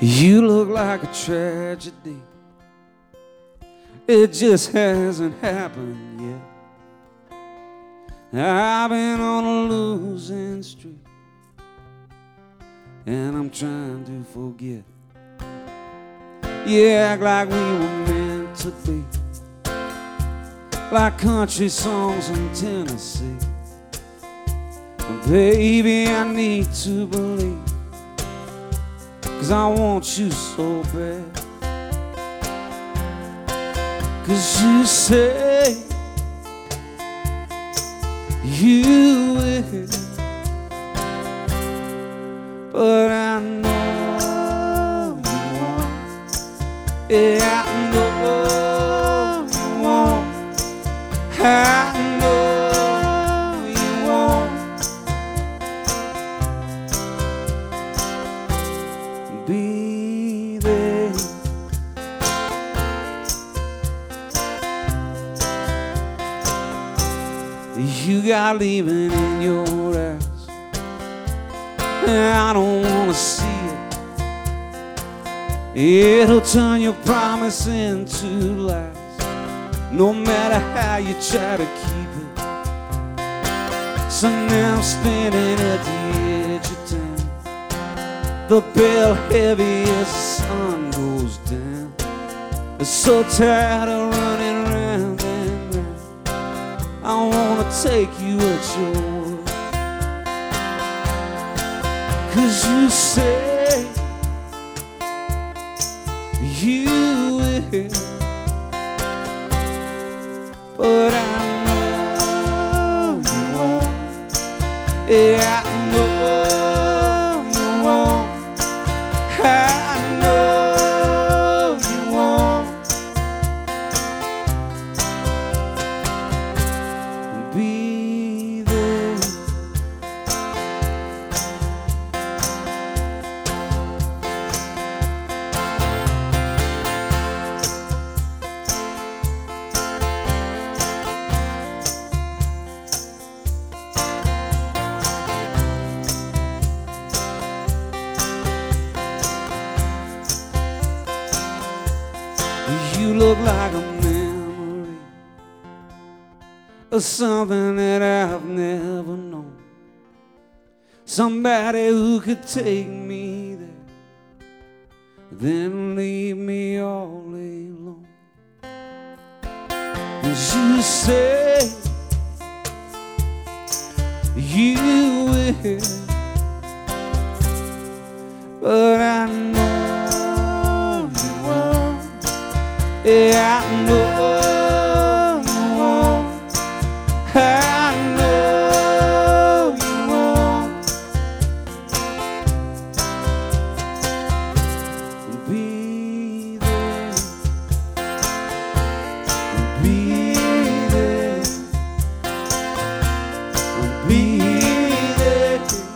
You look like a tragedy. It just hasn't happened yet. I've been on a losing streak, and I'm trying to forget. You act like we were meant to be, like country songs in Tennessee. And baby, I need to believe, 'cause I want you so bad. 'Cause you say you will, but I know you won't. Yeah, I know you won't. I know you won't. Be there. You got leaving in your eyes, and I don't wanna see it. It'll turn your promise into lies, no matter how you try to keep it. So now I'm standing at the edge of town, the bell heavy as the sun goes down. I'm so tired of running round and round. I wanna take you at your word, 'cause you say you will, but I know you won't. Yeah, I know you won't. I know you won't. Be there. You look like a memory of something that I've never known. Somebody who could take me there, then leave me all alone. As you say you will, but I know you won't. Yeah, I know you won't. I know you won't. Be there. Be there. Be there.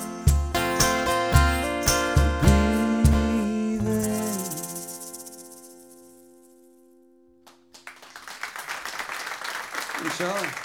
Be there. Inshallah.